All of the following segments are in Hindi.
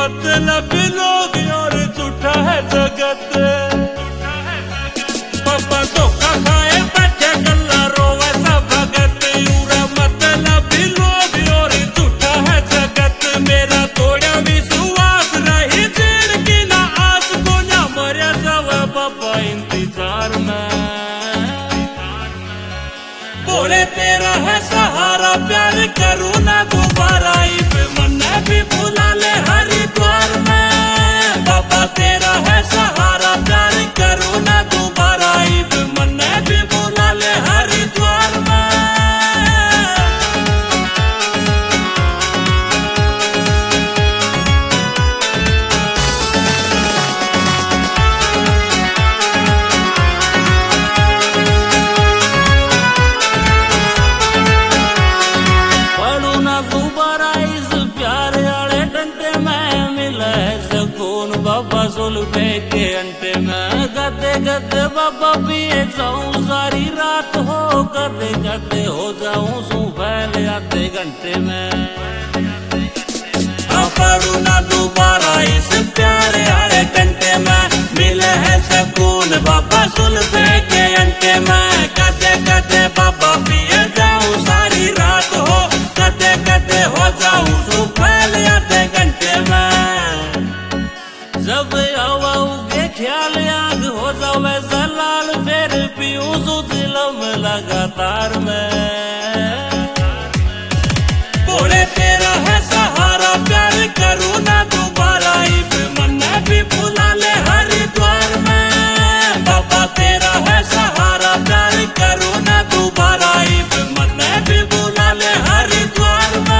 मतलब लोग और झूठा है जगत। पापा धोखा खाए बैठे गल्ला रोवे सब भगत। यूरा मतलब लोग और झूठा है जगत। मेरा थोड़ा विश्वास रही जेड़ की ना आस को ना मरे सब पापा इंतजार में। बोले तेरा है सहारा प्यार करूँ ना दोबारा। मन भी बुला ले हरिद्वार में। बाबा तेरा है सहारा प्यार करूँ ना दोबारा। मन भी बुला ले हरिद्वार में। पढ़ू ना दोबारा इस प्यार आले डंडे में। मिला है सुकून बाबा सुल्फे के अंटे में। गद्दे गद्दे बाबा पिए जाऊं सारी रात हो। गद्दे गद्दे हो जाऊं सुबह आधे घंटे में। पढ़ू ना दोबारा इस प्यार आले डंडे में। मिले है सुकून बाबा सुल्फे के अंटे में। गद्दे गद्दे बाबा पिए जाऊं सारी रात हो। कदे कदे हो जाऊं सुबह आधे घंटे में। जब आवाऊंगे ख्याल आग हो जावे जलाल। फिर पीऊं जुलम लगातार में। बोले तेरा है सहारा प्यार करूँ ना दोबारा। मन भी बुला ले हरिद्वार में। बाबा तेरा है सहारा प्यार करूँ ना दोबारा। मन भी बुला ले हरिद्वार में।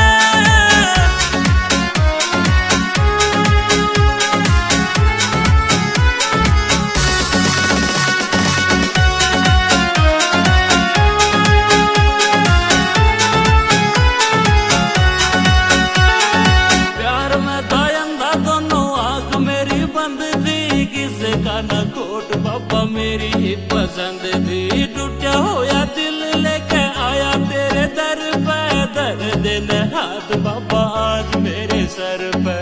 प्यार में दयंदा दोनों आंख मेरी बंद थी। किसे का न खोट बाबा मेरी ही पसंद थी। टूटा होया दिल लेके आया तेरे दर पे। दर दिन हाथ बाबा आज मेरे सर पे।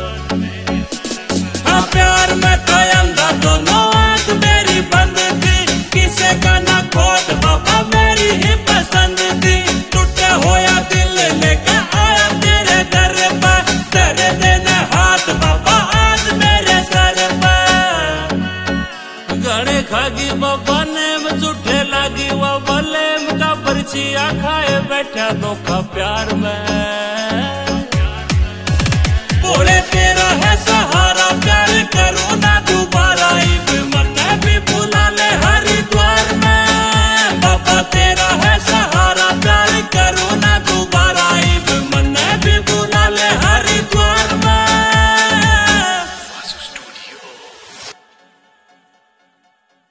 हाँ प्यार में दयंदा दोनों आंख मेरी बंद थी। किसे का न खोट बाबा मेरी ही पसंद थी। टूटा होया दिल लेके आया तेरे दर पे। दर दिन हाथ बाबा आज मेरे सर पे। गणे खागी बाबा नेम झूठे लागी। वो बलेम का पर्चिया खाए बैठा धोखा प्यार में। बोले तेरा है सहारा प्यार करूँ